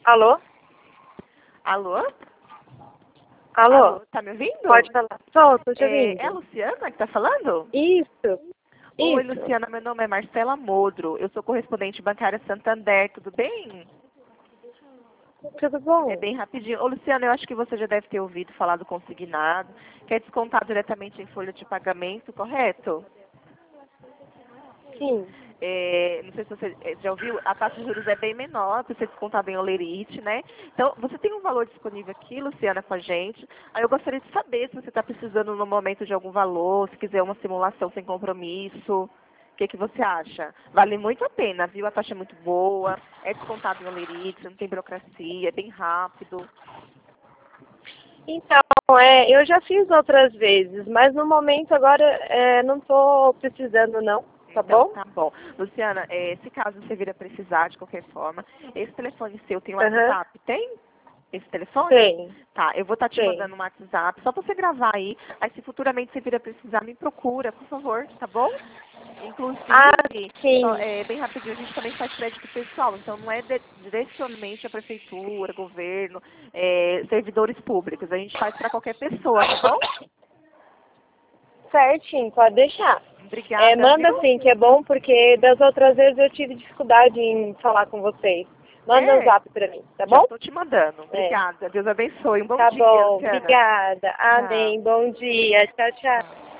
Alô? Alô? Alô? Tá me ouvindo? Pode falar. Tô te ouvindo. É a Luciana que tá falando? Isso. Oi, Isso. Luciana, meu nome é Marcela Modro. Eu sou correspondente bancária Santander, tudo bem? Tudo bom? É bem rapidinho. Ô, Luciana, eu acho que você já deve ter ouvido falar do consignado, que é descontado diretamente em folha de pagamento, correto? Sim. Não sei se você já ouviu, a taxa de juros é bem menor, para ser descontado em olerite, né? Então, você tem um valor disponível aqui, Luciana, com a gente. Aí eu gostaria de saber se você está precisando no momento de algum valor, se quiser uma simulação sem compromisso. O que você acha? Vale muito a pena, viu? A taxa é muito boa, é descontado em olerite, não tem burocracia, é bem rápido. Então, eu já fiz outras vezes, mas no momento agora não tô precisando não, tá Então, bom? tá bom. Luciana, se caso você vir a precisar de qualquer forma, esse telefone seu tem Aham. WhatsApp? Tem? Esse telefone? Tem. Tá, eu vou estar te Tem. mandando um WhatsApp, só pra você gravar aí. Aí se futuramente você vir a precisar, me procura, por favor, tá bom? Ah, Inclusive, sim. bem rapidinho, a gente também faz crédito pessoal, então não é direcionalmente a prefeitura, governo, servidores públicos. A gente faz para qualquer pessoa, tá bom? Certinho, pode deixar. Obrigada, Manda viu? sim, que é bom, porque das outras vezes eu tive dificuldade em falar com vocês. Manda um É, zap pra mim, tá já bom? estou te mandando. É. Obrigada. Deus abençoe. Um bom Tá dia, bom, Luciana. obrigada. Tchau. Amém. Bom dia. Tchau, tchau.